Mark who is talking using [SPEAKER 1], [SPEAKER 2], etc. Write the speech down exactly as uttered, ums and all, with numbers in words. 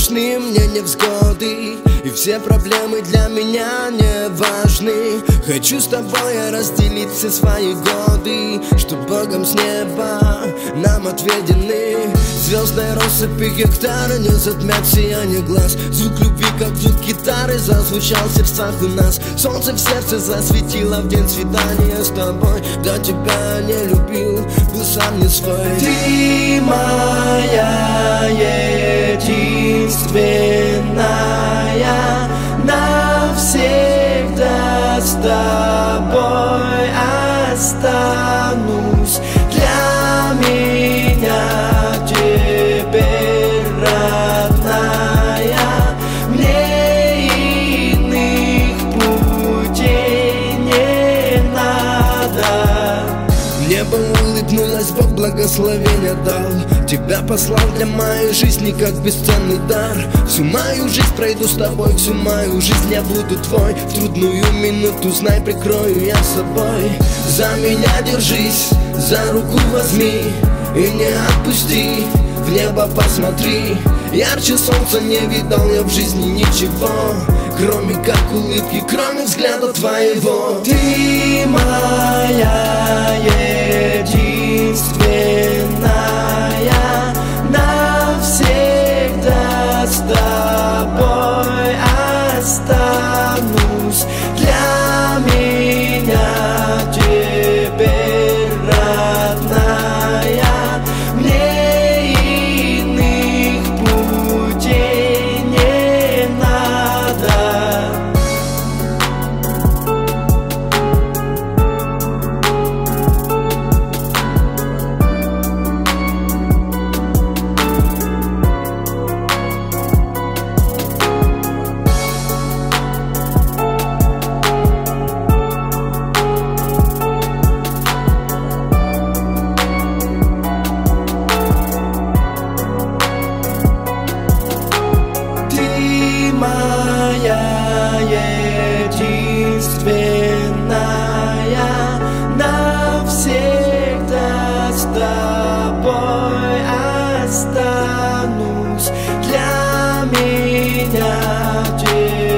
[SPEAKER 1] страшны мне невзгоды, и все проблемы для меня не важны. Хочу с тобой разделить все свои годы, что Богом с неба нам отведены. Звездной россыпи гектара не затмят сияние глаз. Звук любви, как звук гитары, зазвучал в сердцах у нас. Солнце в сердце засветило в день свидания с тобой. До тебя не любил, был сам не свой. Ты моя единственная, навсегда с тобой останусь. Для меня теперь родная, мне иных путей не надо. Небо улыбнулось, Бог благословения дал. Тебя послал для моей жизни как бесценный дар. Всю мою жизнь пройду с тобой, всю мою жизнь я буду твой. В трудную минуту, знай, прикрою я собой. За меня держись, за руку возьми и не отпусти. В небо посмотри, ярче солнца не видал я в жизни ничего, кроме как улыбки, кроме взгляда твоего. Ты моя единственная, навсегда с тобой останусь. Для меня теперь родная, мне иных путей не надо. Моя единственная, навсегда с тобой останусь. Для меня теперь